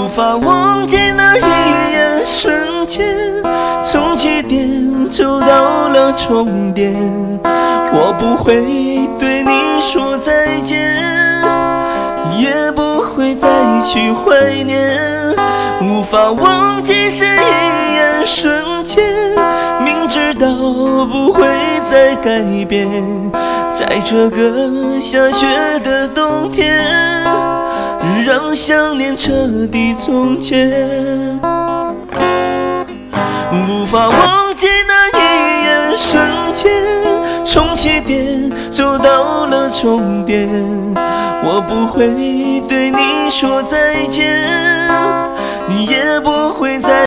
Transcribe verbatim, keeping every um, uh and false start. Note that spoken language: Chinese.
无法忘记那一眼瞬间，从起点走到了终点。我不会对你说再见，也不会再去怀念。无法忘记是一眼瞬间，明知道不会再改变。在这个下雪的冬天，让想念彻底从前。无法忘记那一眼瞬间，从起点走到了终点。我不会对你说再见，也不会再